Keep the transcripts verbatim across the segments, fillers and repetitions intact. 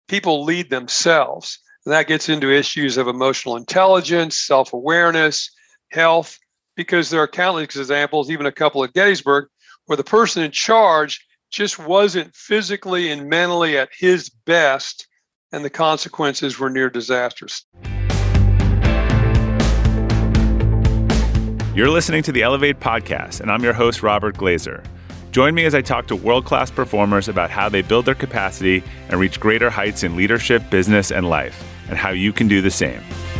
people lead themselves. And that gets into issues of emotional intelligence, self-awareness, health, because there are countless examples, even a couple at Gettysburg, where the person in charge just wasn't physically and mentally at his best, and the consequences were near disastrous. You're listening to the Elevate Podcast, and I'm your host, Robert Glazer. Join me as I talk to world-class performers about how they build their capacity and reach greater heights in leadership, business, and life, and how you can do the same.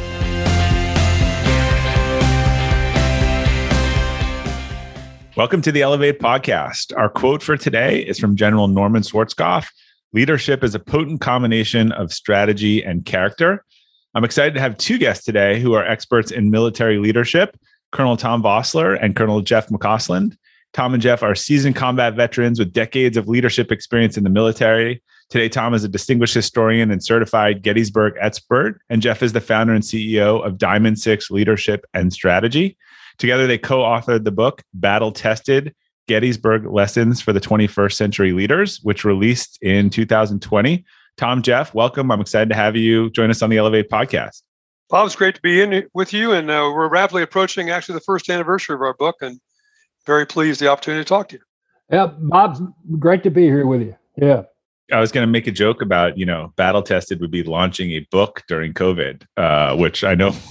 Welcome to the Elevate Podcast. Our quote for today is from General Norman Schwarzkopf: "Leadership is a potent combination of strategy and character." I'm excited to have two guests today who are experts in military leadership, Colonel Tom Vossler and Colonel Jeff McCausland. Tom and Jeff are seasoned combat veterans with decades of leadership experience in the military. Today, Tom is a distinguished historian and certified Gettysburg expert, and Jeff is the founder and C E O of Diamond Six Leadership and Strategy. Together, they co-authored the book Battle Tested: Gettysburg Lessons for the twenty-first Century Leaders, which released in two thousand twenty. Tom, Jeff, welcome. I'm excited to have you join us on the Elevate Podcast. Bob, it's great to be in with you, and uh, we're rapidly approaching actually the first anniversary of our book, and very pleased the opportunity to talk to you. Yeah, Bob, great to be here with you. Yeah. I was going to make a joke about, you know, Battle Tested would be launching a book during COVID, uh, which I know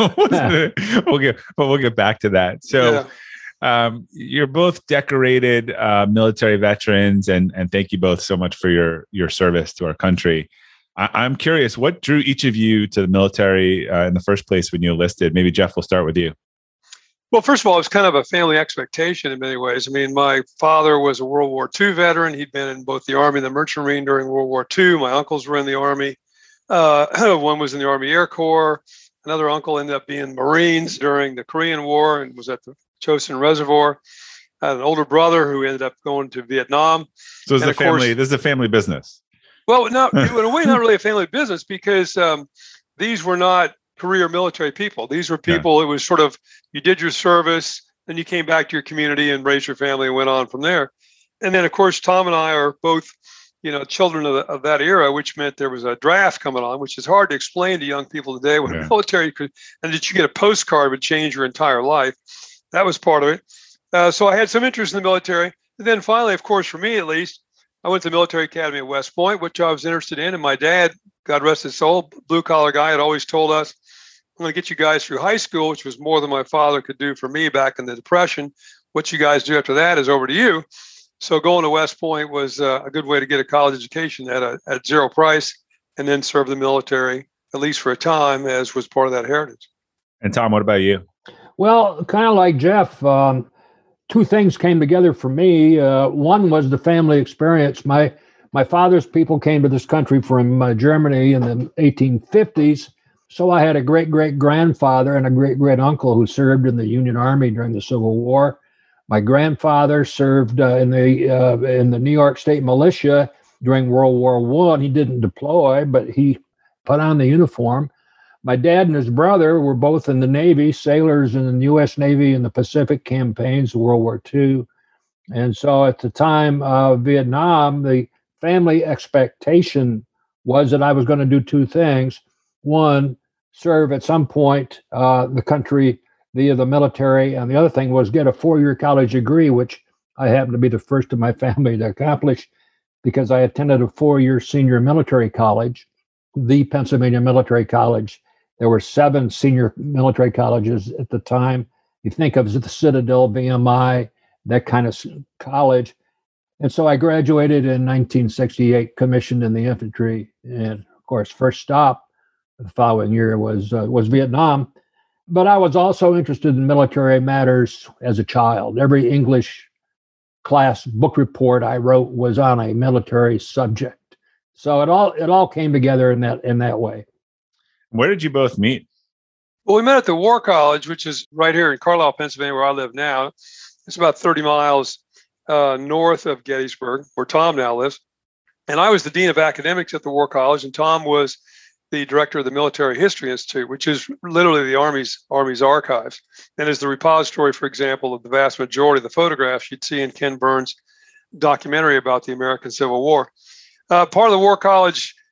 we'll get, but we'll get back to that. So yeah. um, you're both decorated uh, military veterans, and and thank you both so much for your your service to our country. I, I'm curious, what drew each of you to the military uh, in the first place when you enlisted? Maybe Jeff, we'll start with you. Well, first of all, it was kind of a family expectation in many ways. I mean, my father was a World War Two veteran. He'd been in both the Army and the Merchant Marine during World War Two. My uncles were in the Army. Uh, one was in the Army Air Corps. Another uncle ended up being Marines during the Korean War and was at the Chosin Reservoir. I had an older brother who ended up going to Vietnam. So is the family, course, this is a family business. Well, no, in a way, not really a family business, because um, these were not career military people. These were people, yeah. It was sort of, you did your service, then you came back to your community and raised your family and went on from there. And then, of course, Tom and I are both, you know, children of, the, of that era, which meant there was a draft coming on, which is hard to explain to young people today what yeah. military could, and that you get a postcard would change your entire life. That was part of it. Uh, so I had some interest in the military. And then finally, of course, for me at least, I went to the military academy at West Point, which I was interested in. And my dad, God rest his soul, blue collar guy, had always told us, "I'm going to get you guys through high school," which was more than my father could do for me back in the Depression. What you guys do after that is over to you. So going to West Point was uh, a good way to get a college education at a at zero price, and then serve the military, at least for a time, as was part of that heritage. And Tom, what about you? Well, kind of like Jeff, um, two things came together for me. Uh, one was the family experience. My my father's people came to this country from uh, Germany in the eighteen fifties. So I had a great-great-grandfather and a great-great-uncle who served in the Union Army during the Civil War. My grandfather served uh, in the uh, in the New York State Militia during World War One. He didn't deploy, but he put on the uniform. My dad and his brother were both in the Navy, sailors in the U S Navy in the Pacific campaigns of World War Two. And so at the time of Vietnam, the family expectation was that I was going to do two things. One, serve at some point uh, the country via the military, and the other thing was get a four-year college degree, which I happened to be the first in my family to accomplish because I attended a four-year senior military college, the Pennsylvania Military College. There were seven senior military colleges at the time. You think of the Citadel, V M I, that kind of college. And so I graduated in nineteen sixty-eight, commissioned in the infantry, and of course, first stop the following year was uh, was Vietnam. But I was also interested in military matters as a child. Every English class book report I wrote was on a military subject. So it all it all came together in that in that way. Where did you both meet? Well, we met at the War College, which is right here in Carlisle, Pennsylvania, where I live now. It's about thirty miles uh, north of Gettysburg, where Tom now lives. And I was the dean of academics at the War College, and Tom was the director of the Military History Institute, which is literally the Army's Army's archives, and is the repository, for example, of the vast majority of the photographs you'd see in Ken Burns' documentary about the American Civil War. Uh, part of the War College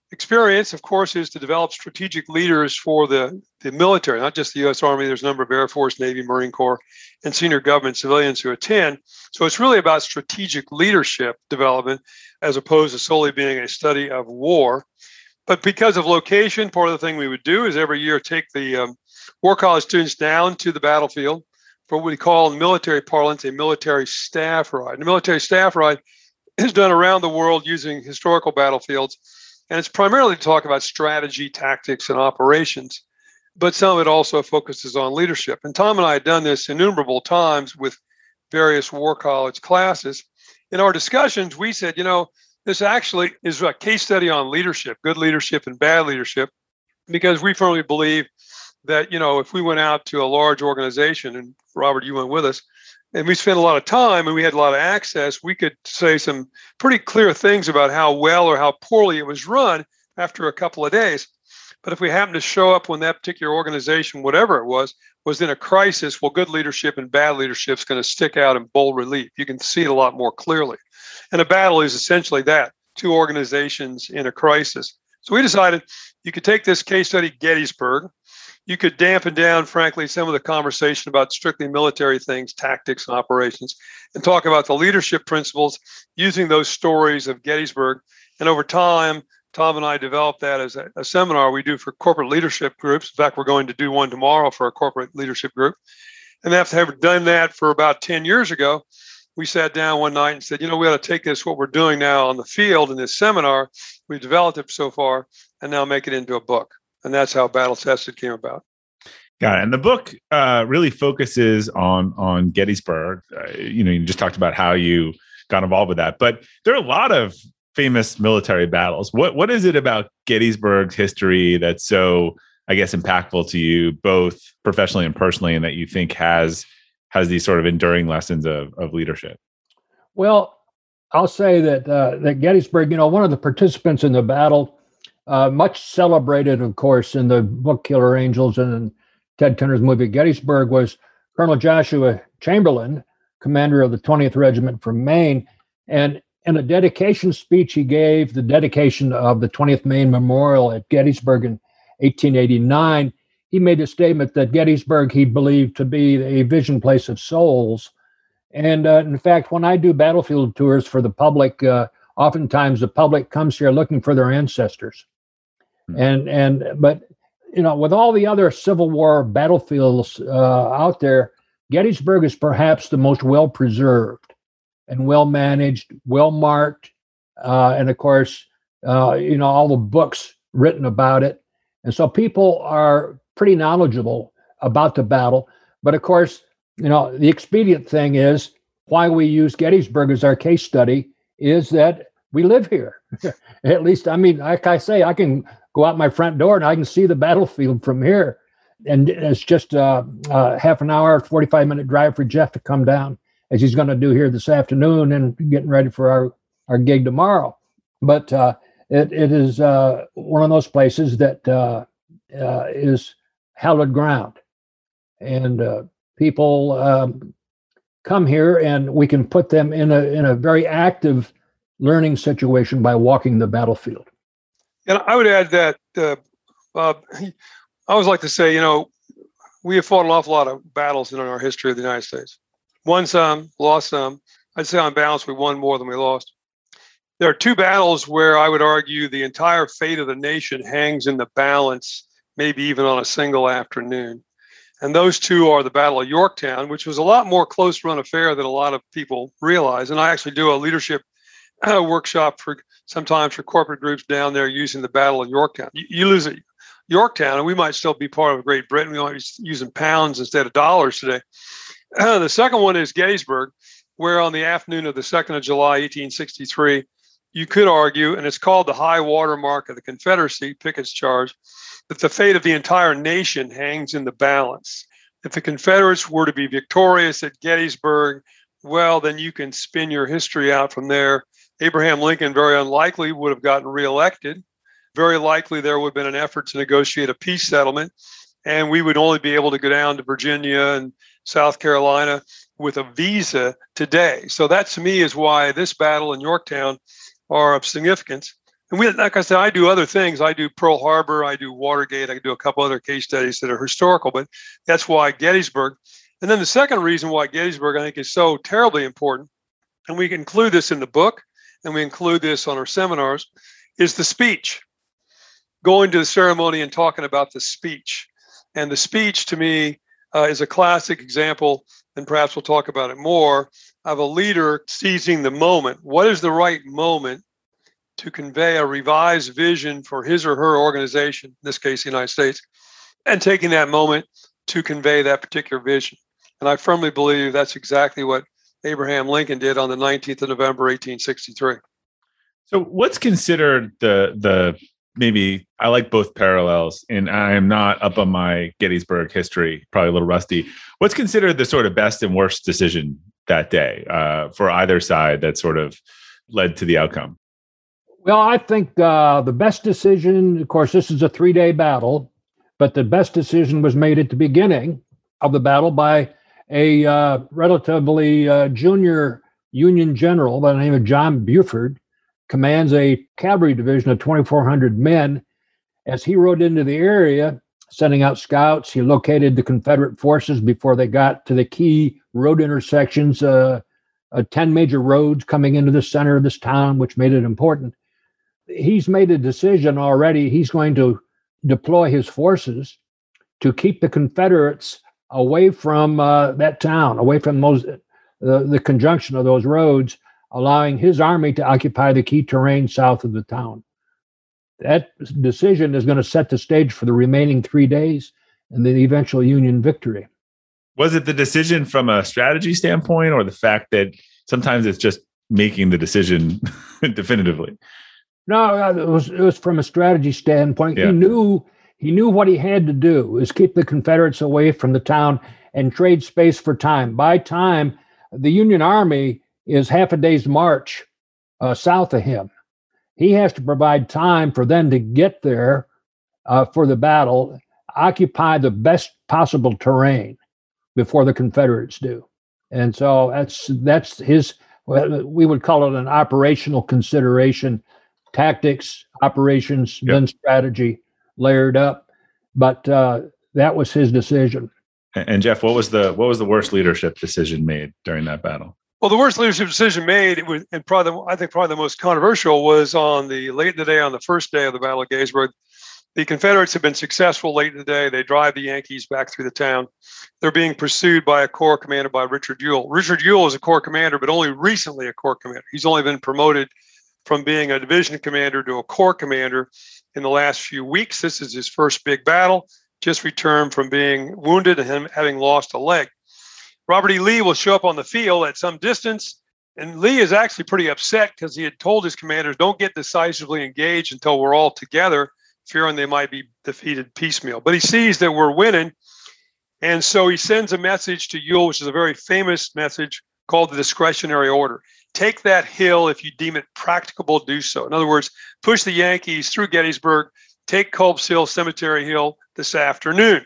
experience, of course, is to develop strategic leaders for the, the military, not just the U S Army. There's a number of Air Force, Navy, Marine Corps, and senior government civilians who attend. So it's really about strategic leadership development as opposed to solely being a study of war. But because of location, part of the thing we would do is every year take the um, War College students down to the battlefield for what we call in military parlance a military staff ride. And a military staff ride is done around the world using historical battlefields. And it's primarily to talk about strategy, tactics, and operations. But some of it also focuses on leadership. And Tom and I had done this innumerable times with various War College classes. In our discussions, we said, you know, this actually is a case study on leadership, good leadership and bad leadership, because we firmly believe that, you know, if we went out to a large organization, and Robert, you went with us, and we spent a lot of time and we had a lot of access, we could say some pretty clear things about how well or how poorly it was run after a couple of days. But if we happened to show up when that particular organization, whatever it was, was in a crisis, well, good leadership and bad leadership is going to stick out in bold relief. You can see it a lot more clearly. And a battle is essentially that, two organizations in a crisis. So we decided you could take this case study, Gettysburg. You could dampen down, frankly, some of the conversation about strictly military things, tactics and operations, and talk about the leadership principles using those stories of Gettysburg. And over time, Tom and I developed that as a, a seminar we do for corporate leadership groups. In fact, we're going to do one tomorrow for a corporate leadership group. And after having done that for about ten years ago, we sat down one night and said, you know, we ought to take this, what we're doing now on the field in this seminar, we've developed it so far, and now make it into a book. And that's how Battle Tested came about. Got it. And the book uh, really focuses on on Gettysburg. Uh, you know, you just talked about how you got involved with that, but there are a lot of famous military battles. What what is it about Gettysburg's history that's so, I guess, impactful to you, both professionally and personally, and that you think has has these sort of enduring lessons of of leadership? Well, I'll say that uh, that Gettysburg, you know, one of the participants in the battle, uh, much celebrated, of course, in the book Killer Angels and in Ted Turner's movie Gettysburg, was Colonel Joshua Chamberlain, commander of the twentieth Regiment from Maine. And in a dedication speech he gave, the dedication of the twentieth Maine Memorial at Gettysburg in eighteen eighty-nine, he made a statement that Gettysburg he believed to be a vision place of souls. And uh, in fact, when I do battlefield tours for the public, uh, oftentimes the public comes here looking for their ancestors. Mm-hmm. And and but you know, with all the other Civil War battlefields uh, out there, Gettysburg is perhaps the most well preserved and well managed, well marked, uh, and of course, uh, you know, all the books written about it. And so people are pretty knowledgeable about the battle. But of course, you know, the expedient thing is why we use Gettysburg as our case study is that we live here. At least, I mean, like I say, I can go out my front door and I can see the battlefield from here. And it's just uh, uh, half an hour, forty-five minute drive for Jeff to come down, as he's going to do here this afternoon and getting ready for our, our gig tomorrow. But uh, it, it is uh, one of those places that uh, uh, is hallowed ground. And uh, people um, come here and we can put them in a in a very active learning situation by walking the battlefield. And I would add that, uh, uh, I always like to say, you know, we have fought an awful lot of battles in our history of the United States. Won some, lost some. I'd say on balance, we won more than we lost. There are two battles where I would argue the entire fate of the nation hangs in the balance, maybe even on a single afternoon. And those two are the Battle of Yorktown, which was a lot more close-run affair than a lot of people realize. And I actually do a leadership uh, workshop for sometimes for corporate groups down there using the Battle of Yorktown. You, you lose it, Yorktown, and we might still be part of Great Britain. We might be using pounds instead of dollars today. Uh, the second one is Gettysburg, where on the afternoon of the second of July, eighteen sixty-three, you could argue, and it's called the high water mark of the Confederacy, Pickett's charge, that the fate of the entire nation hangs in the balance. If the Confederates were to be victorious at Gettysburg, well, then you can spin your history out from there. Abraham Lincoln, very unlikely, would have gotten reelected. Very likely there would have been an effort to negotiate a peace settlement, and we would only be able to go down to Virginia and South Carolina with a visa today. So that, to me, is why this battle in Yorktown are of significance. And we, like I said, I do other things. I do Pearl Harbor, I do Watergate, I do a couple other case studies that are historical, but that's why Gettysburg. And then the second reason why Gettysburg, I think, is so terribly important, and we include this in the book, and we include this on our seminars, is the speech. Going to the ceremony and talking about the speech. And the speech, to me, uh, is a classic example, and perhaps we'll talk about it more, of a leader seizing the moment. What is the right moment to convey a revised vision for his or her organization, in this case, the United States, and taking that moment to convey that particular vision? And I firmly believe that's exactly what Abraham Lincoln did on the nineteenth of November, eighteen sixty-three. So what's considered the, the maybe, I like both parallels, and I am not up on my Gettysburg history, probably a little rusty. What's considered the sort of best and worst decision that day uh, for either side that sort of led to the outcome? Well, I think uh, the best decision, of course, this is a three-day battle, but the best decision was made at the beginning of the battle by a uh, relatively uh, junior Union general by the name of John Buford, commands a cavalry division of twenty-four hundred men. As he rode into the area, sending out scouts, he located the Confederate forces before they got to the key road intersections, uh, uh, ten major roads coming into the center of this town, which made it important. He's made a decision already. He's going to deploy his forces to keep the Confederates away from uh, that town, away from those uh, the conjunction of those roads, allowing his army to occupy the key terrain south of the town. That decision is going to set the stage for the remaining three days and the eventual Union victory. Was it the decision from a strategy standpoint, or the fact that sometimes it's just making the decision definitively? No, it was it was from a strategy standpoint. Yeah. He knew he knew what he had to do is keep the Confederates away from the town and trade space for time. By time, the Union Army is half a day's march uh, south of him. He has to provide time for them to get there uh, for the battle, occupy the best possible terrain before the Confederates do. And so that's that's his, we would call it an operational consideration. Tactics, operations, yep. Then strategy layered up. But uh, that was his decision. And Jeff, what was the what was the worst leadership decision made during that battle? Well, the worst leadership decision made, it was, and probably the, I think probably the most controversial, was on the late in the day, on the first day of the Battle of Gettysburg. The Confederates have been successful late in the day. They drive the Yankees back through the town. They're being pursued by a corps commanded by Richard Ewell. Richard Ewell is a corps commander, but only recently a corps commander. He's only been promoted from being a division commander to a corps commander in the last few weeks. This is his first big battle, just returned from being wounded and him having lost a leg. Robert E. Lee will show up on the field at some distance, and Lee is actually pretty upset because he had told his commanders, don't get decisively engaged until we're all together, fearing they might be defeated piecemeal. But he sees that we're winning, and so he sends a message to Ewell, which is a very famous message called the discretionary order. Take that hill if you deem it practicable, do so. In other words, push the Yankees through Gettysburg, take Culp's Hill, Cemetery Hill this afternoon.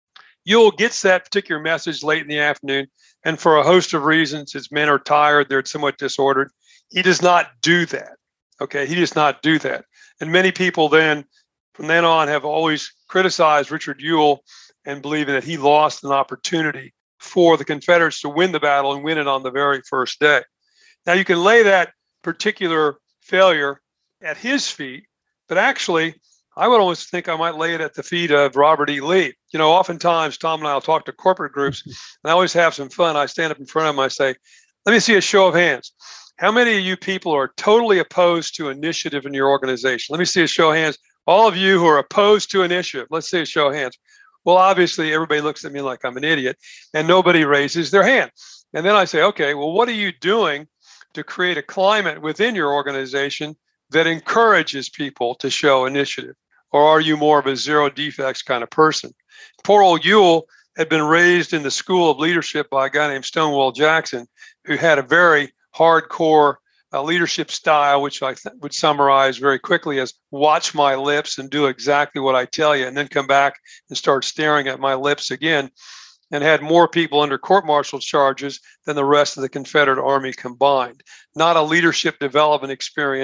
Ewell gets that particular message late in the afternoon, and for a host of reasons, his men are tired, they're somewhat disordered. He does not do that. Okay, he does not do that. And many people then, from then on, have always criticized Richard Ewell and believing that he lost an opportunity for the Confederates to win the battle and win it on the very first day. Now, you can lay that particular failure at his feet, but actually, I would almost think I might lay it at the feet of Robert E. Lee. You know, oftentimes, Tom and I will talk to corporate groups, and I always have some fun. I stand up in front of them, I say, let me see a show of hands. How many of you people are totally opposed to initiative in your organization? Let me see a show of hands. All of you who are opposed to initiative, let's see a show of hands. Well, obviously, everybody looks at me like I'm an idiot, and nobody raises their hand. And then I say, okay, well, what are you doing to create a climate within your organization that encourages people to show initiative? Or are you more of a zero defects kind of person? Poor old Ewell had been raised in the school of leadership by a guy named Stonewall Jackson, who had a very hardcore uh, leadership style, which I th- would summarize very quickly as watch my lips and do exactly what I tell you, and then come back and start staring at my lips again, and had more people under court-martial charges than the rest of the Confederate Army combined. Not a leadership development experience,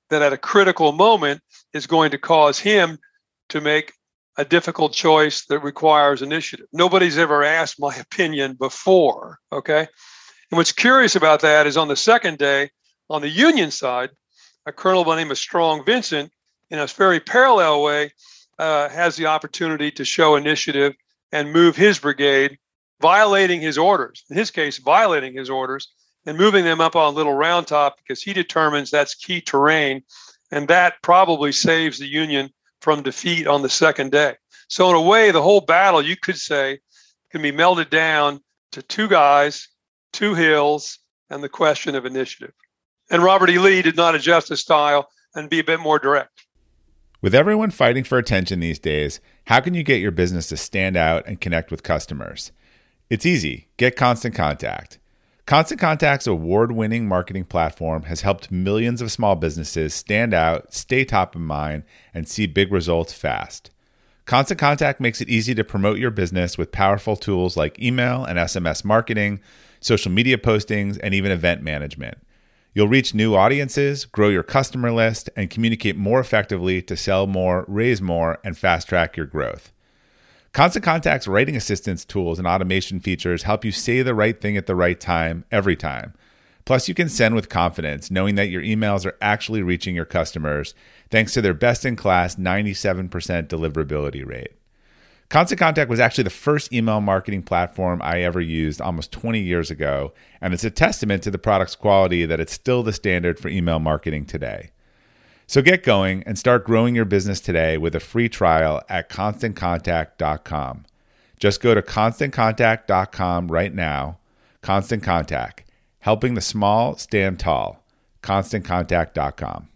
that at a critical moment is going to cause him to make a difficult choice that requires initiative. Nobody's ever asked my opinion before, okay? And what's curious about that is on the second day, on the Union side, a colonel by the name of Strong Vincent, in a very parallel way, uh, has the opportunity to show initiative and move his brigade, violating his orders, in his case, violating his orders, and moving them up on Little Round Top because he determines that's key terrain, and that probably saves the Union from defeat on the second day. So in a way, the whole battle, you could say, can be melded down to two guys, two hills, and the question of initiative. And Robert E. Lee did not adjust his style and be a bit more direct. With everyone fighting for attention these days, how can you get your business to stand out and connect with customers? It's easy. Get Constant Contact. Constant Contact's award-winning marketing platform has helped millions of small businesses stand out, stay top of mind, and see big results fast. Constant Contact makes it easy to promote your business with powerful tools like email and S M S marketing, social media postings, and even event management. You'll reach new audiences, grow your customer list, and communicate more effectively to sell more, raise more, and fast-track your growth. Constant Contact's writing assistance tools and automation features help you say the right thing at the right time, every time. Plus, you can send with confidence, knowing that your emails are actually reaching your customers, thanks to their best-in-class ninety-seven percent deliverability rate. Constant Contact was actually the first email marketing platform I ever used almost twenty years ago, and it's a testament to the product's quality that it's still the standard for email marketing today. So get going and start growing your business today with a free trial at constant contact dot com. Just go to constant contact dot com right now. Constant Contact, helping the small stand tall. constant contact dot com.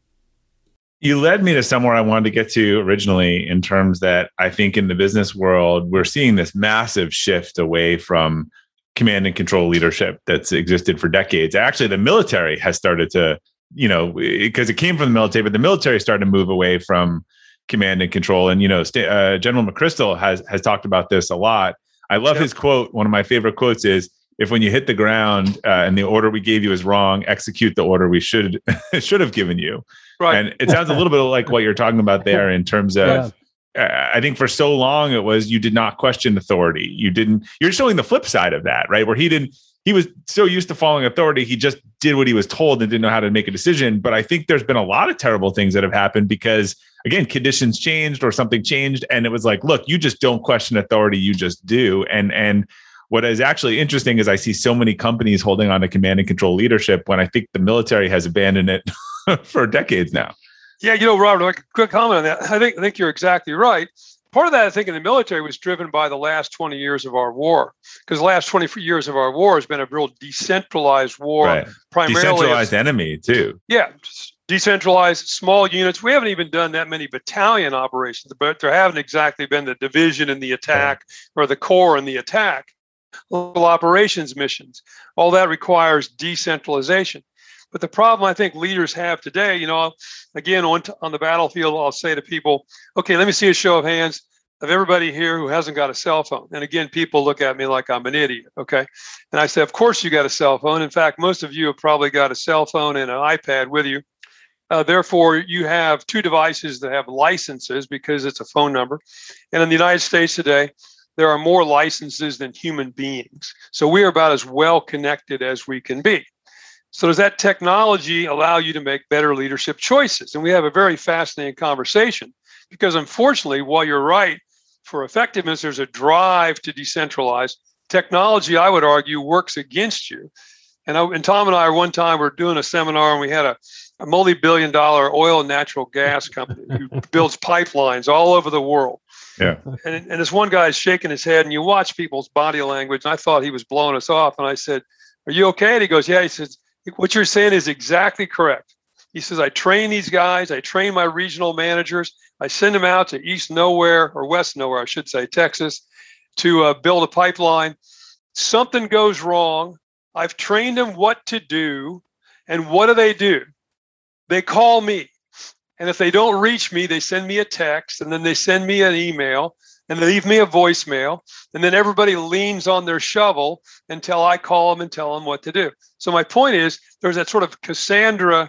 You led me to somewhere I wanted to get to originally, in terms that I think in the business world, we're seeing this massive shift away from command and control leadership that's existed for decades. Actually, the military has started to, you know, because it came from the military, but the military started to move away from command and control. And, you know, uh, General McChrystal has has talked about this a lot. I love yep. his quote. One of my favorite quotes is, if when you hit the ground uh, and the order we gave you is wrong, execute the order we should should have given you. Right. And it sounds a little bit like what you're talking about there in terms of, yeah. uh, I think for so long it was, you did not question authority. You didn't, you're showing the flip side of that, right? Where he didn't, he was so used to following authority. He just did what he was told and didn't know how to make a decision. But I think there's been a lot of terrible things that have happened because, again, conditions changed or something changed. And it was like, look, you just don't question authority. You just do. And, and, what is actually interesting is I see so many companies holding on to command and control leadership when I think the military has abandoned it for decades now. Yeah, you know, Robert, a quick comment on that. I think I think you're exactly right. Part of that, I think, in the military was driven by the last twenty years of our war, because the last twenty years of our war has been a real decentralized war, right. primarily decentralized as, enemy too. Yeah, decentralized, small units. We haven't even done that many battalion operations, but there haven't exactly been the division in the attack or the corps in the attack. Local operations missions, all that requires decentralization. But the problem I think leaders have today, you know, again, on, t- on the battlefield, I'll say to people, okay, let me see a show of hands of everybody here who hasn't got a cell phone. And again, people look at me like I'm an idiot, okay? And I say, of course you got a cell phone. In fact, most of you have probably got a cell phone and an iPad with you. Uh, therefore, you have two devices that have licenses because it's a phone number. And in the United States today, there are more licenses than human beings. So we are about as well connected as we can be. So does that technology allow you to make better leadership choices? And we have a very fascinating conversation because, unfortunately, while you're right, for effectiveness, there's a drive to decentralize. Technology, I would argue, works against you. And, I, and Tom and I, one time, were doing a seminar and we had a, a multi-billion dollar oil and natural gas company who builds pipelines all over the world. Yeah. And, and this one guy is shaking his head, and you watch people's body language. And I thought he was blowing us off. And I said, "Are you okay?" And he goes, "Yeah." He says, "What you're saying is exactly correct." He says, "I train these guys. I train my regional managers. I send them out to East Nowhere or West Nowhere, I should say, Texas, to uh, build a pipeline. Something goes wrong. I've trained them what to do. And what do they do? They call me. And if they don't reach me, they send me a text, and then they send me an email, and they leave me a voicemail, and then everybody leans on their shovel until I call them and tell them what to do." So my point is, there's that sort of Cassandra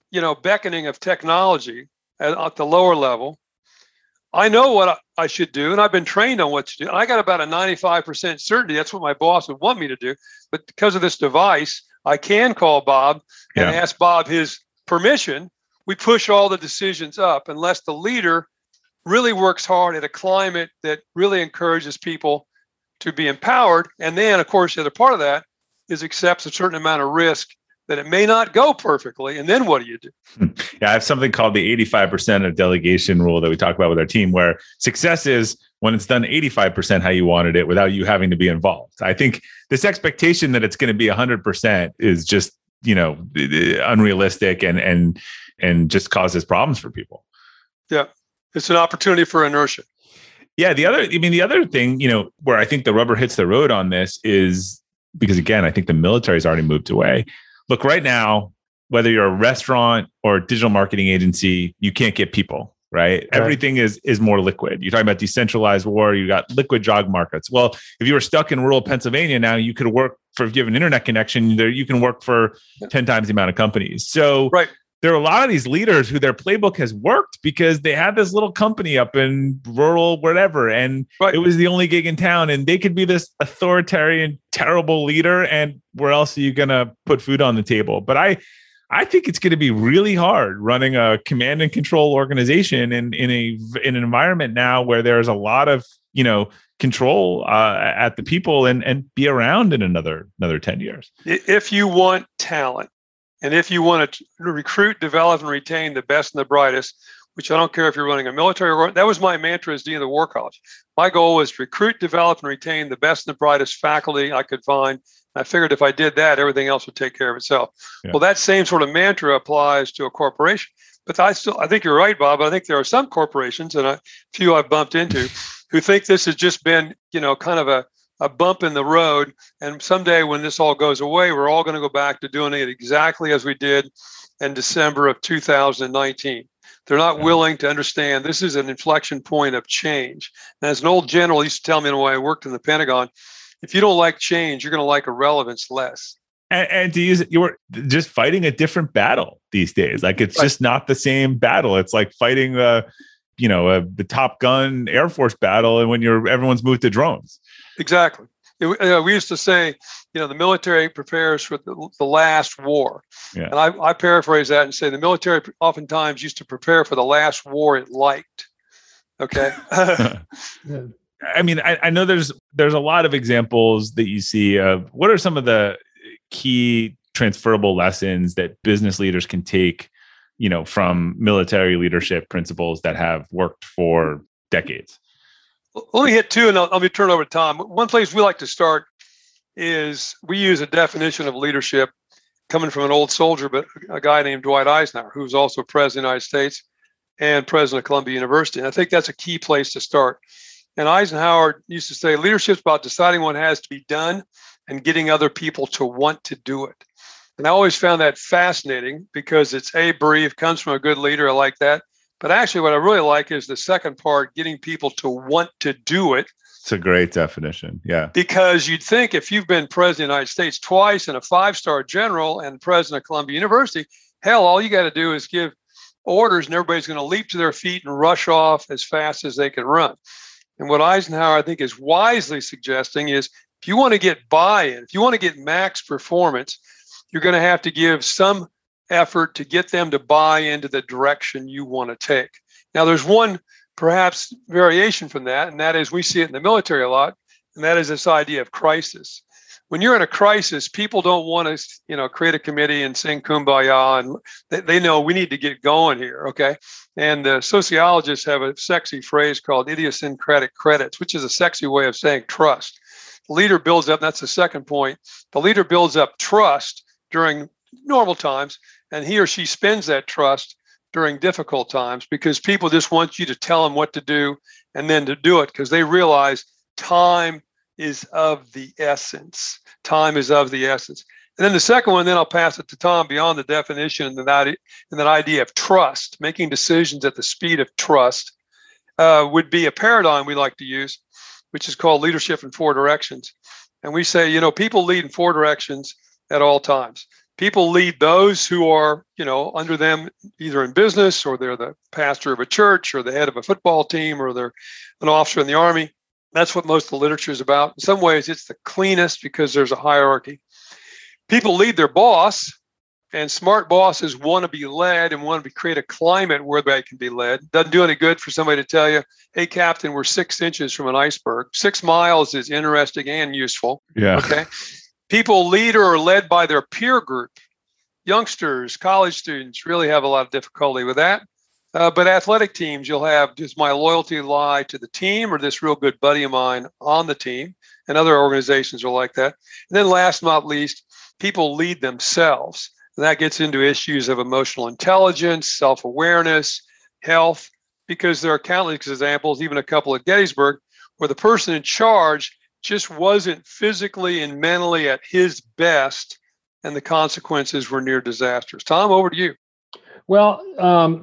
you know, beckoning of technology at, at the lower level, I know what I, I should do, and I've been trained on what to do. And I got about a ninety-five percent certainty that's what my boss would want me to do. But because of this device, I can call Bob and Yeah. ask Bob his permission. We push all the decisions up unless the leader really works hard at a climate that really encourages people to be empowered. And then, of course, the other part of that is accepts a certain amount of risk that it may not go perfectly. And then what do you do? Yeah, I have something called the eighty-five percent of delegation rule that we talk about with our team, where success is when it's done eighty-five percent how you wanted it without you having to be involved. I think this expectation that it's going to be one hundred percent is just, you know, unrealistic and and and just causes problems for people. Yeah, it's an opportunity for inertia. Yeah, the other, I mean, the other thing, you know, where I think the rubber hits the road on this is because, again, I think the military's already moved away. Look, right now, whether you're a restaurant or a digital marketing agency, you can't get people, right? right? Everything is is more liquid. You're talking about decentralized war. You got liquid job markets. Well, if you were stuck in rural Pennsylvania now, you could work for, if you have an internet connection, there you can work for ten times the amount of companies. So right. there are a lot of these leaders who their playbook has worked because they had this little company up in rural whatever, and right. it was the only gig in town, and they could be this authoritarian, terrible leader. And where else are you going to put food on the table? But I, I think it's going to be really hard running a command and control organization in in a in an environment now where there's a lot of, you know, control uh, at the people and and be around in another another ten years. If you want talent. And if you want to recruit, develop, and retain the best and the brightest, which I don't care if you're running a military or that was my mantra as dean of the War College. My goal was to recruit, develop, and retain the best and the brightest faculty I could find. I figured if I did that, everything else would take care of itself. Yeah. Well, that same sort of mantra applies to a corporation. But I still, I think you're right, Bob. I think there are some corporations, and a few I've bumped into, who think this has just been, you know, kind of a a bump in the road. And someday when this all goes away, we're all going to go back to doing it exactly as we did in December of two thousand nineteen. They're not willing to understand this is an inflection point of change. And as an old general used to tell me when I worked in the Pentagon, if you don't like change, you're going to like irrelevance less. And, and to use it, you were just fighting a different battle these days. Like it's right. just not the same battle. It's like fighting the, you know, a, the Top Gun Air Force battle, and when you're everyone's moved to drones. Exactly. It, uh, we used to say, you know, the military prepares for the, the last war. Yeah. And I, I paraphrase that and say the military oftentimes used to prepare for the last war it liked. Okay. yeah. I mean, I, I know there's there's a lot of examples that you see of what are some of the key transferable lessons that business leaders can take, you know, from military leadership principles that have worked for decades. Let me hit two, and I'll, I'll be turn over to Tom. One place we like to start is we use a definition of leadership coming from an old soldier, but a guy named Dwight Eisenhower, who was also president of the United States and president of Columbia University. And I think that's a key place to start. And Eisenhower used to say, leadership is about deciding what has to be done and getting other people to want to do it. And I always found that fascinating because it's a brief, comes from a good leader. I like that. But actually, what I really like is the second part, getting people to want to do it. It's a great definition. Yeah. Because you'd think if you've been president of the United States twice and a five-star general and president of Columbia University, hell, all you got to do is give orders and everybody's going to leap to their feet and rush off as fast as they can run. And what Eisenhower, I think, is wisely suggesting is if you want to get buy-in, if you want to get max performance, you're going to have to give some effort to get them to buy into the direction you want to take. Now, there's one perhaps variation from that, and that is we see it in the military a lot, and that is this idea of crisis. When you're in a crisis, people don't want to, you know, create a committee and sing Kumbaya, and they, they know we need to get going here, okay? And uh, sociologists have a sexy phrase called idiosyncratic credits, which is a sexy way of saying trust. The leader builds up, that's the second point, the leader builds up trust during normal times, and he or she spends that trust during difficult times because people just want you to tell them what to do and then to do it because they realize time is of the essence. Time is of the essence. And then the second one, then I'll pass it to Tom beyond the definition and that, and that idea of trust, making decisions at the speed of trust uh, would be a paradigm we like to use, which is called leadership in four directions. And we say, you know, people lead in four directions at all times. People lead those who are, you know, under them, either in business, or they're the pastor of a church, or the head of a football team, or they're an officer in the Army. That's what most of the literature is about. In some ways, it's the cleanest because there's a hierarchy. People lead their boss, and smart bosses want to be led and want to be, create a climate where they can be led. Doesn't do any good for somebody to tell you, hey, Captain, we're six inches from an iceberg. Six miles is interesting and useful. Yeah. Okay. People lead or are led by their peer group. Youngsters, college students really have a lot of difficulty with that. Uh, but athletic teams, you'll have, does my loyalty lie to the team or this real good buddy of mine on the team? And other organizations are like that. And then last but not least, people lead themselves. And that gets into issues of emotional intelligence, self-awareness, health, because there are countless examples, even a couple at Gettysburg, where the person in charge just wasn't physically and mentally at his best, and the consequences were near disastrous. Tom, over to you. Well, um,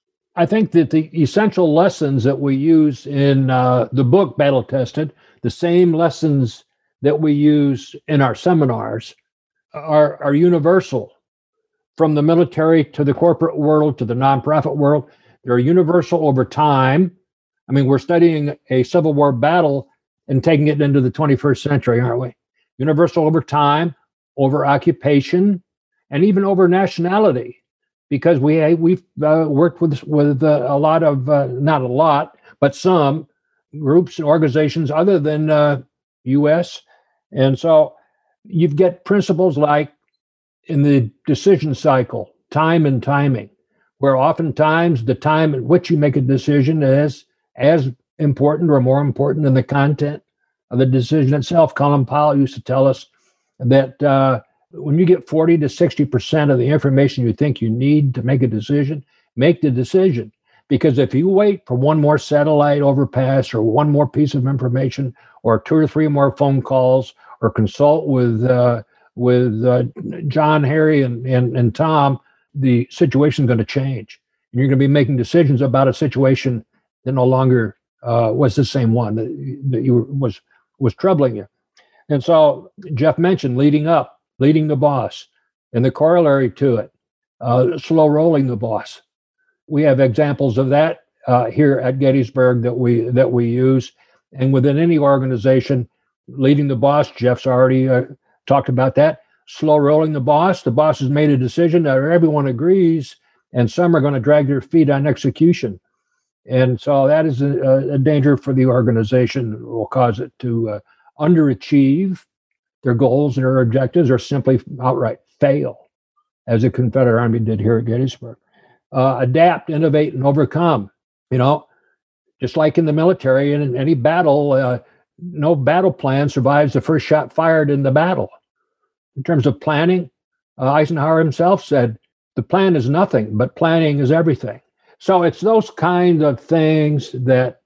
I think that the essential lessons that we use in uh, the book Battle Tested, the same lessons that we use in our seminars, are, are universal. From the military to the corporate world to the nonprofit world, they're universal over time. I mean, we're studying a Civil War battle and taking it into the twenty-first century, aren't we? Universal over time, over occupation, and even over nationality, because we we've uh, worked with with uh, a lot of uh, not a lot, but some groups and organizations other than uh, U S, and so you get principles like in the decision cycle, time and timing, where oftentimes the time at which you make a decision is as important or more important than the content of the decision itself. Colin Powell used to tell us that uh, when you get forty to sixty percent of the information you think you need to make a decision, make the decision. Because if you wait for one more satellite overpass or one more piece of information or two or three more phone calls or consult with uh, with uh, John, Harry, and, and, and Tom, the situation is going to change. And you're going to be making decisions about a situation that no longer uh, was the same one that, that you were, was was troubling you. And so Jeff mentioned leading up, leading the boss, and the corollary to it, uh, slow rolling the boss. We have examples of that uh, here at Gettysburg that we that we use, and within any organization, leading the boss. Jeff's already uh, talked about that. Slow rolling the boss. The boss has made a decision that everyone agrees, and some are going to drag their feet on execution. And so that is a, a danger for the organization. It will cause it to uh, underachieve their goals and their objectives, or simply outright fail, as the Confederate Army did here at Gettysburg. Uh, adapt, innovate, and overcome. You know, just like in the military, in any battle, uh, no battle plan survives the first shot fired in the battle. In terms of planning, uh, Eisenhower himself said, the plan is nothing, but planning is everything. So it's those kinds of things that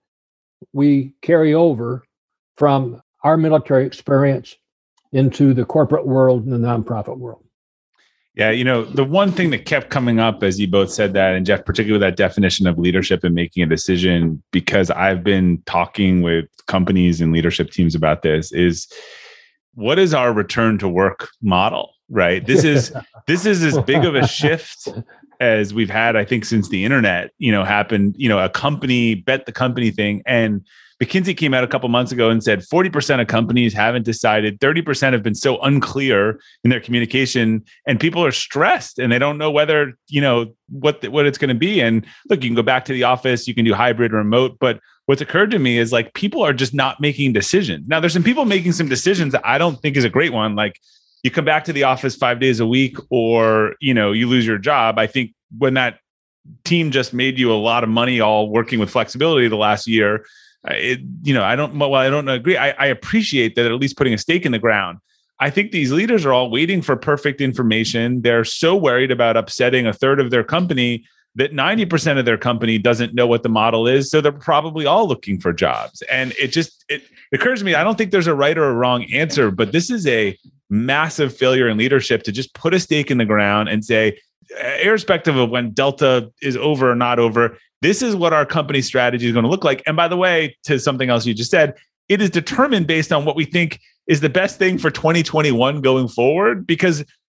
we carry over from our military experience into the corporate world and the nonprofit world. Yeah, you know, the one thing that kept coming up as you both said that, and Jeff, particularly that definition of leadership and making a decision, because I've been talking with companies and leadership teams about this, is what is our return to work model, right? This is this is as big of a shift as we've had, I think, since the internet, you know, happened, you know, a company bet the company thing. And McKinsey came out a couple months ago and said forty percent of companies haven't decided, thirty percent have been so unclear in their communication, and people are stressed and they don't know whether, you know, what, the, what it's going to be. And look, you can go back to the office, you can do hybrid remote, but what's occurred to me is like, people are just not making decisions. Now there's some people making some decisions that I don't think is a great one. Like, you come back to the office five days a week, or, you know, you lose your job. I think when that team just made you a lot of money, all working with flexibility the last year, it, you know, I don't, well, I don't agree. I, I appreciate that at least putting a stake in the ground. I think these leaders are all waiting for perfect information. They're so worried about upsetting a third of their company that ninety percent of their company doesn't know what the model is. So they're probably all looking for jobs. And it just, it occurs to me, I don't think there's a right or a wrong answer, but this is a massive failure in leadership to just put a stake in the ground and say, irrespective of when Delta is over or not over, this is what our company strategy is going to look like. And by the way, to something else you just said, it is determined based on what we think is the best thing for twenty twenty-one going forward, because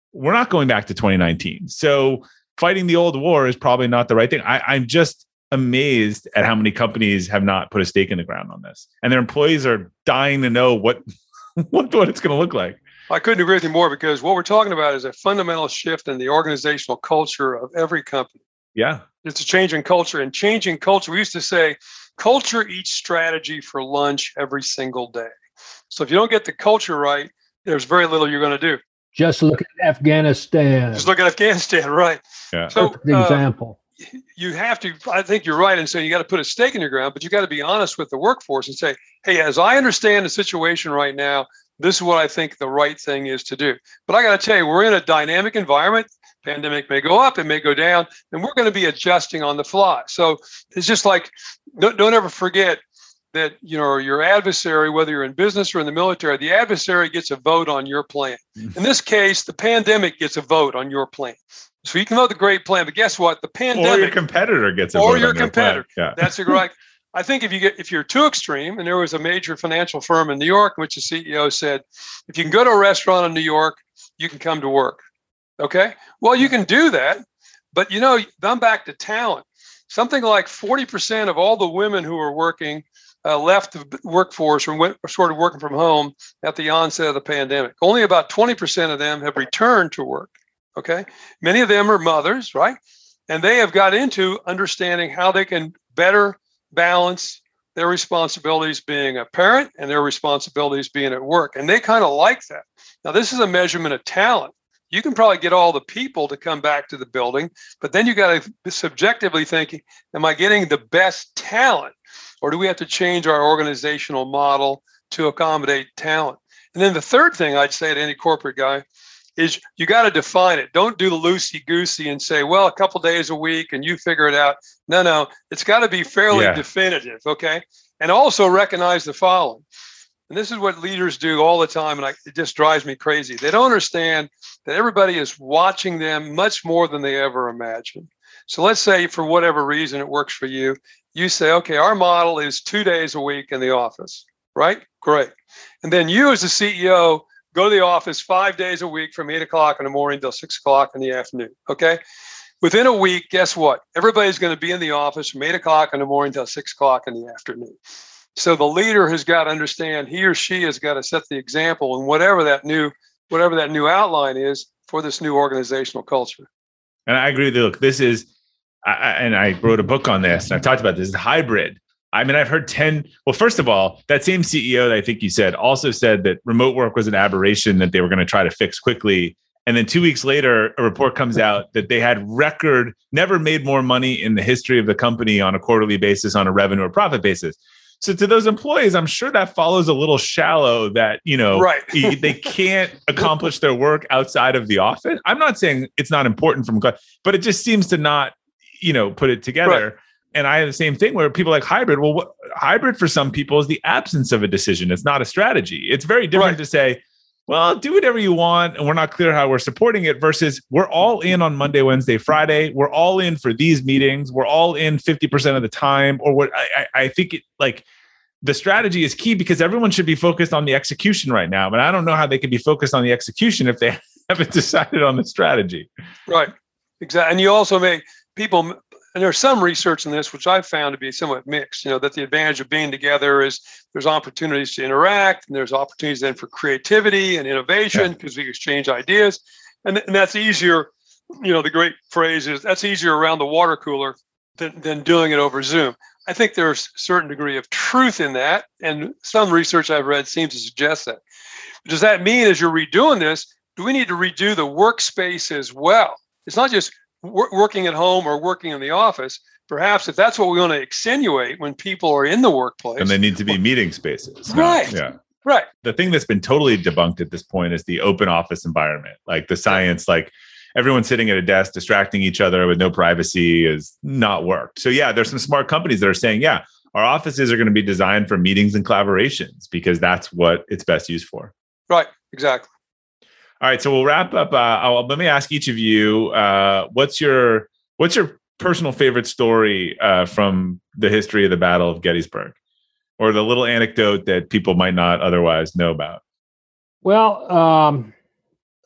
we're not going back to twenty nineteen. So fighting the old war is probably not the right thing. I, I'm just amazed at how many companies have not put a stake in the ground on this, and their employees are dying to know what what, what it's going to look like. I couldn't agree with you more, because what we're talking about is a fundamental shift in the organizational culture of every company. Yeah. It's a change in culture, and changing culture. We used to say culture eats strategy for lunch every single day. So if you don't get the culture right, there's very little you're going to do. Just look at Afghanistan. Just look at Afghanistan, right? Yeah. So, Perfect example. Uh, you have to, I think you're right in saying you got to put a stake in your ground, but you got to be honest with the workforce and say, hey, as I understand the situation right now, this is what I think the right thing is to do. But I got to tell you, we're in a dynamic environment. Pandemic may go up, it may go down, and we're going to be adjusting on the fly. So it's just like, don't, don't ever forget that, you know, your adversary, whether you're in business or in the military, the adversary gets a vote on your plan. In this case, the pandemic gets a vote on your plan. So you can vote the great plan, but guess what? The pandemic, or your competitor gets a vote or on your your competitor. Plan. Yeah. That's right. I think if you get if you're too extreme, and there was a major financial firm in New York in which the C E O said, if you can go to a restaurant in New York, you can come to work. Okay. Well, you can do that, but you know, I'm back to talent. Something like forty percent of all the women who are working uh, left the workforce or went started working from home at the onset of the pandemic. Only about twenty percent of them have returned to work. Okay. Many of them are mothers, right? And they have got into understanding how they can better balance their responsibilities being a parent and their responsibilities being at work. And they kind of like that. Now, this is a measurement of talent. You can probably get all the people to come back to the building, but then you got to be subjectively thinking, am I getting the best talent? Or do we have to change our organizational model to accommodate talent? And then the third thing I'd say to any corporate guy is you got to define it. Don't do the loosey-goosey and say, well, a couple days a week and you figure it out. No, no, it's got to be fairly yeah. definitive, okay? And also recognize the following. And this is what leaders do all the time, and I, it just drives me crazy. They don't understand that everybody is watching them much more than they ever imagined. So let's say for whatever reason it works for you. You say, okay, our model is two days a week in the office, right? Great. And then you as the C E O go to the office five days a week from eight o'clock in the morning till six o'clock in the afternoon, okay? Within a week, guess what? Everybody's going to be in the office from eight o'clock in the morning till six o'clock in the afternoon. So the leader has got to understand he or she has got to set the example and whatever that new, whatever that new outline is for this new organizational culture. And I agree with you. Look, this is, I, and I wrote a book on this, and I've talked about this, is hybrid. I mean, I've heard ten, well, first of all, that same C E O that I think you said also said that remote work was an aberration that they were going to try to fix quickly. And then two weeks later, a report comes out that they had record, never made more money in the history of the company on a quarterly basis, on a revenue or profit basis. So to those employees, I'm sure that follows a little shallow that, you know, right. they can't accomplish their work outside of the office. I'm not saying it's not important from, but it just seems to not, you know, put it together. Right. And I have the same thing where people like hybrid. Well, what, hybrid for some people is the absence of a decision. It's not a strategy. It's very different right. to say, well, do whatever you want, and we're not clear how we're supporting it, versus we're all in on Monday, Wednesday, Friday. We're all in for these meetings. We're all in fifty percent of the time. Or what I, I think it like the strategy is key because everyone should be focused on the execution right now. But I don't know how they can be focused on the execution if they haven't decided on the strategy. Right. Exactly. And you also may people. And there's some research in this, which I've found to be somewhat mixed, you know, that the advantage of being together is there's opportunities to interact and there's opportunities then for creativity and innovation because yeah. we exchange ideas. And, th- and that's easier, you know, the great phrase is that's easier around the water cooler than, than doing it over Zoom. I think there's a certain degree of truth in that. And some research I've read seems to suggest that. But does that mean as you're redoing this, do we need to redo the workspace as well? It's not just working at home or working in the office. Perhaps if that's what we want to extenuate when people are in the workplace. And they need to be meeting spaces. Right. Yeah. Right. The thing that's been totally debunked at this point is the open office environment. Like the science, like everyone sitting at a desk, distracting each other with no privacy is not worked. So yeah, there's some smart companies that are saying, yeah, our offices are going to be designed for meetings and collaborations because that's what it's best used for. Right. Exactly. All right, so we'll wrap up. Uh, I'll, let me ask each of you: uh, what's your what's your personal favorite story uh, from the history of the Battle of Gettysburg, or the little anecdote that people might not otherwise know about? Well, um,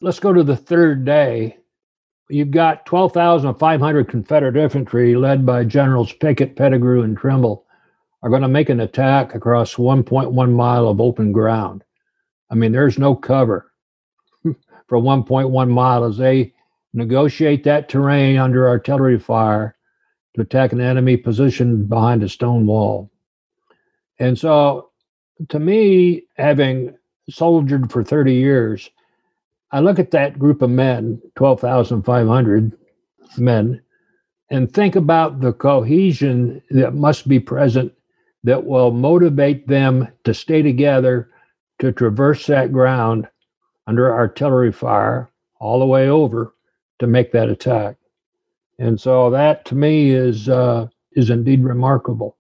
let's go to the third day. You've got twelve thousand five hundred Confederate infantry led by Generals Pickett, Pettigrew, and Trimble are going to make an attack across one point one mile of open ground. I mean, there's no cover for one point one mile as they negotiate that terrain under artillery fire to attack an enemy positioned behind a stone wall. And so, to me, having soldiered for thirty years, I look at that group of men, twelve thousand five hundred men, and think about the cohesion that must be present that will motivate them to stay together, to traverse that ground under artillery fire all the way over to make that attack. And so that, to me, is uh, is indeed remarkable.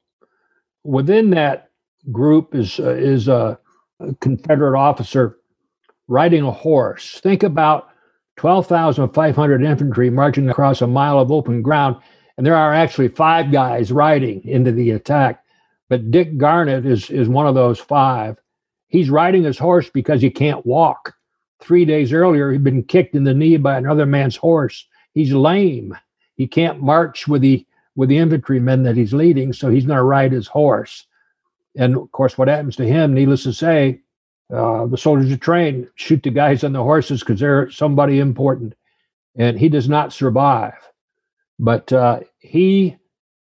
Within that group is uh, is a Confederate officer riding a horse. Think about twelve thousand five hundred infantry marching across a mile of open ground, and there are actually five guys riding into the attack. But Dick Garnett is, is one of those five. He's riding his horse because he can't walk. Three days earlier, he'd been kicked in the knee by another man's horse. He's lame. He can't march with the with the infantrymen that he's leading, so he's going to ride his horse. And, of course, what happens to him, needless to say, Uh, the soldiers are trained, shoot the guys on the horses because they're somebody important. And he does not survive. But uh, he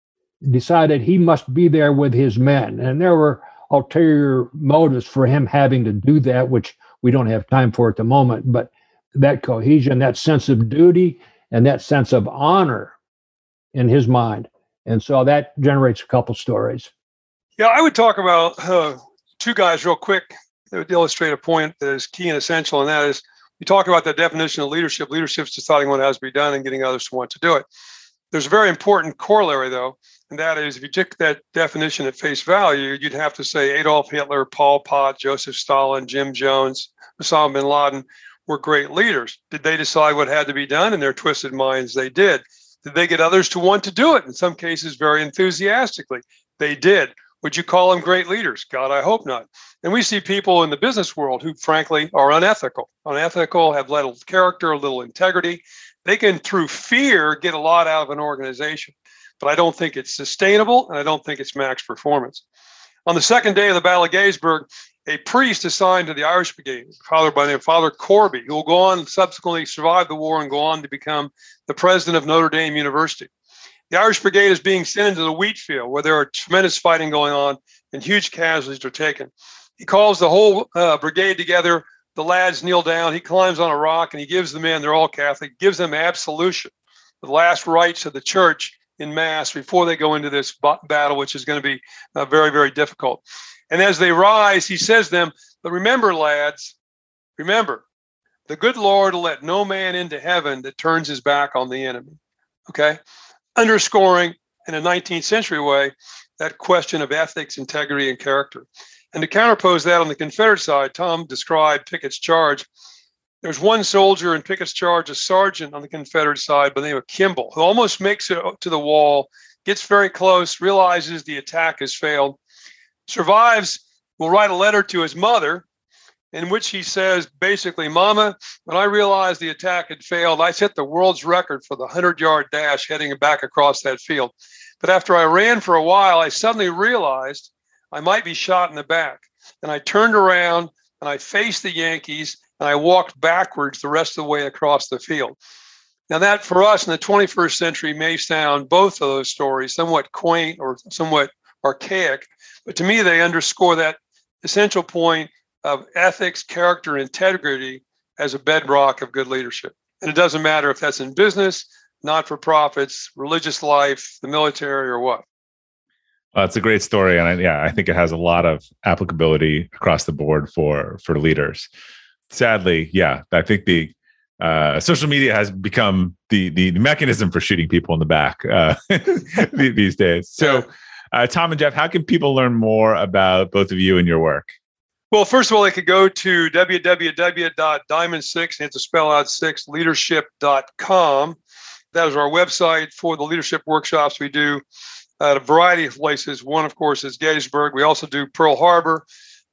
decided he must be there with his men. And there were ulterior motives for him having to do that, which we don't have time for at the moment. But that cohesion, that sense of duty, and that sense of honor in his mind. And so that generates a couple stories. Yeah, I would talk about uh, two guys real quick. That would illustrate a point that is key and essential, and that is you talk about the definition of leadership. Leadership is deciding what has to be done and getting others to want to do it. There's a very important corollary, though, and that is if you took that definition at face value, you'd have to say Adolf Hitler, Pol Pot, Joseph Stalin, Jim Jones, Osama bin Laden were great leaders. Did they decide what had to be done? In their twisted minds, they did. Did they get others to want to do it? In some cases, very enthusiastically. They did. Would you call them great leaders? God, I hope not. And we see people in the business world who, frankly, are unethical. Unethical, have little character, little integrity. They can, through fear, get a lot out of an organization. But I don't think it's sustainable, and I don't think it's max performance. On the second day of the Battle of Gettysburg, a priest assigned to the Irish Brigade, father by the name of Father Corby, who will go on, subsequently survive the war and go on to become the president of Notre Dame University. The Irish Brigade is being sent into the wheat field where there are tremendous fighting going on and huge casualties are taken. He calls the whole uh, brigade together. The lads kneel down. He climbs on a rock and he gives the men, they're all Catholic, gives them absolution, the last rites of the church in Mass before they go into this b- battle, which is going to be uh, very, very difficult. And as they rise, he says to them, but remember, lads, remember, the good Lord will let no man into heaven that turns his back on the enemy. Okay? Underscoring in a nineteenth century way that question of ethics, integrity, and character. And to counterpose that on the Confederate side, Tom described Pickett's charge. There's one soldier in Pickett's charge, a sergeant on the Confederate side by the name of Kimball, who almost makes it to the wall, gets very close, realizes the attack has failed, survives, will write a letter to his mother in which he says, basically, Mama, when I realized the attack had failed, I set the world's record for the hundred-yard dash heading back across that field. But after I ran for a while, I suddenly realized I might be shot in the back. And I turned around and I faced the Yankees and I walked backwards the rest of the way across the field. Now that for us in the twenty-first century may sound, both of those stories, somewhat quaint or somewhat archaic, but to me they underscore that essential point of ethics, character, and integrity as a bedrock of good leadership. And it doesn't matter if that's in business, not-for-profits, religious life, the military, or what. Well, it's a great story, and I, yeah, I think it has a lot of applicability across the board for for leaders. Sadly, yeah, I think the uh, social media has become the the mechanism for shooting people in the back uh, these days. So, uh, Tom and Jeff, how can people learn more about both of you and your work? Well, first of all, they could go to w w w dot diamond six, and it's to spell out six, leadership dot com. That is our website for the leadership workshops we do at a variety of places. One, of course, is Gettysburg. We also do Pearl Harbor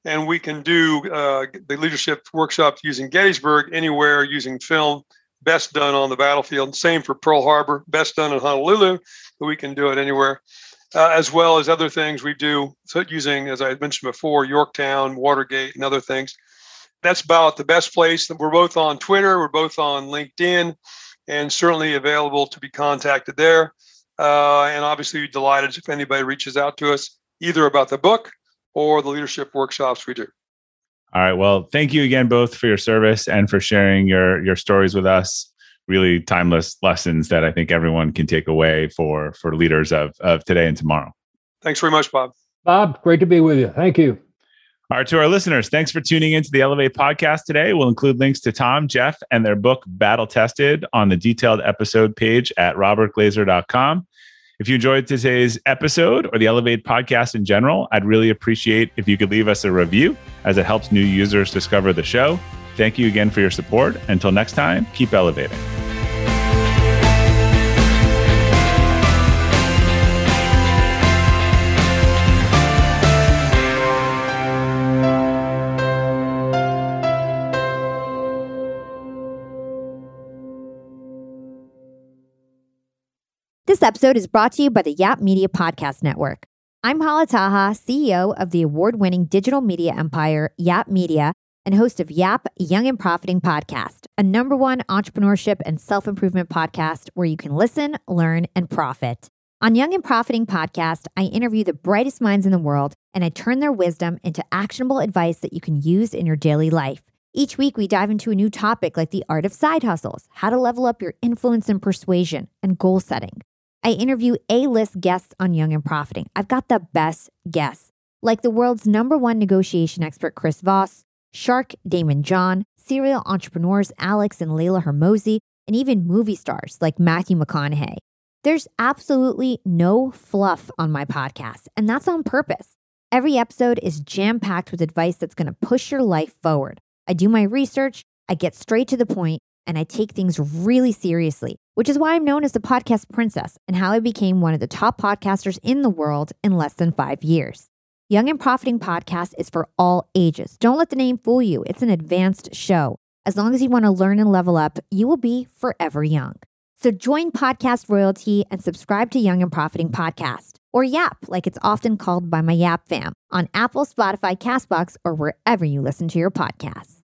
And we can do uh, the leadership workshop using Gettysburg anywhere using film, best done on the battlefield. Same for Pearl Harbor, best done in Honolulu, but we can do it anywhere. Uh, as well as other things we do, so using, as I had mentioned before, Yorktown, Watergate, and other things. That's about the best place. We're both on Twitter, we're both on LinkedIn, and certainly available to be contacted there. Uh, and obviously, we're delighted if anybody reaches out to us, either about the book or the leadership workshops we do. All right. Well, thank you again both for your service and for sharing your your stories with us. Really timeless lessons that I think everyone can take away for for leaders of of today and tomorrow. Thanks very much, Bob. Bob, great to be with you. Thank you. All right, to our listeners, thanks for tuning into the Elevate podcast today. We'll include links to Tom, Jeff, and their book, Battle Tested, on the detailed episode page at robert glazer dot com. If you enjoyed today's episode or the Elevate podcast in general, I'd really appreciate if you could leave us a review, as it helps new users discover the show. Thank you again for your support. Until next time, keep elevating. This episode is brought to you by the Yap Media Podcast Network. I'm Hala Taha, C E O of the award-winning digital media empire, Yap Media, and host of Yap Young and Profiting Podcast, a number one entrepreneurship and self-improvement podcast where you can listen, learn, and profit. On Young and Profiting Podcast, I interview the brightest minds in the world, and I turn their wisdom into actionable advice that you can use in your daily life. Each week, we dive into a new topic like the art of side hustles, how to level up your influence and persuasion, and goal setting. I interview A-list guests on Young and Profiting. I've got the best guests, like the world's number one negotiation expert, Chris Voss, Shark Damon John, serial entrepreneurs Alex and Layla Hermosi, and even movie stars like Matthew McConaughey. There's absolutely no fluff on my podcast, and that's on purpose. Every episode is jam-packed with advice that's going to push your life forward. I do my research, I get straight to the point, and I take things really seriously, which is why I'm known as the podcast princess and how I became one of the top podcasters in the world in less than five years. Young and Profiting Podcast is for all ages. Don't let the name fool you. It's an advanced show. As long as you want to learn and level up, you will be forever young. So join podcast royalty and subscribe to Young and Profiting Podcast, or Yap, like it's often called by my Yap fam, on Apple, Spotify, CastBox, or wherever you listen to your podcasts.